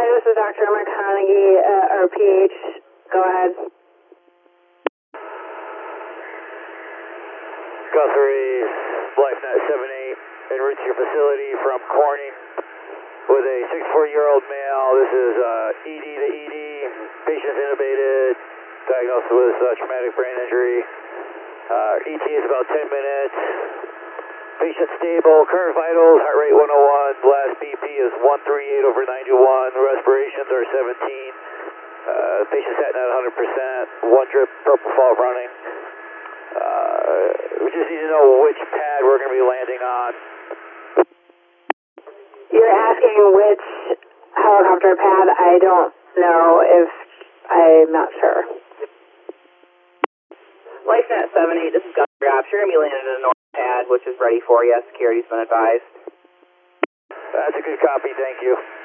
this is Dr. McConaughey, RPH. Go ahead. Guthrie, LifeNet 78, en route to your facility from Corning with a 64-year-old male. This is ED to ED. Patient's intubated, diagnosed with traumatic brain injury. ET is about 10 minutes. Patient stable, current vitals, heart rate 101, last BP is 138 over 91, respirations are 17. Patient sat at 100%, one drip propofol running. We just need to know which pad we're going to be landing on. You're asking which helicopter pad? I don't know if I'm not sure. LifeNet 78, this is Guthrie Ops. You're going to be landing in the north pad, which is ready for you. Security's been advised. That's a good copy, thank you.